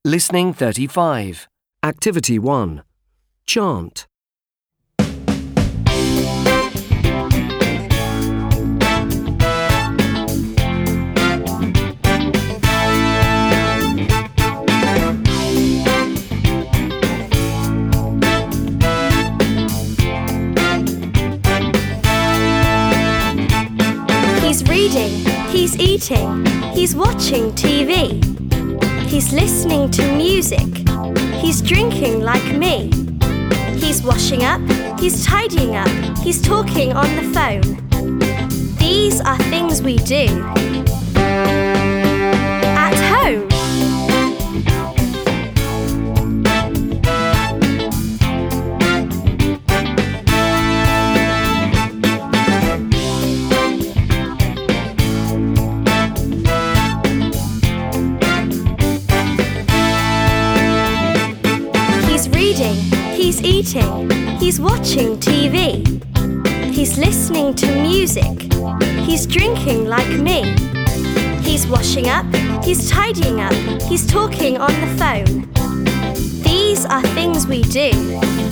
Listening 35. Activity 1. Chant. He's reading, he's eating, he's watching TV. He's listening to music, he's drinking like me. He's washing up, he's tidying up, he's talking on the phone. These are things we do at home. He's eating, he's watching TV. He's listening to music, he's drinking like me. He's washing up, he's tidying up, he's talking on the phone. These are things we do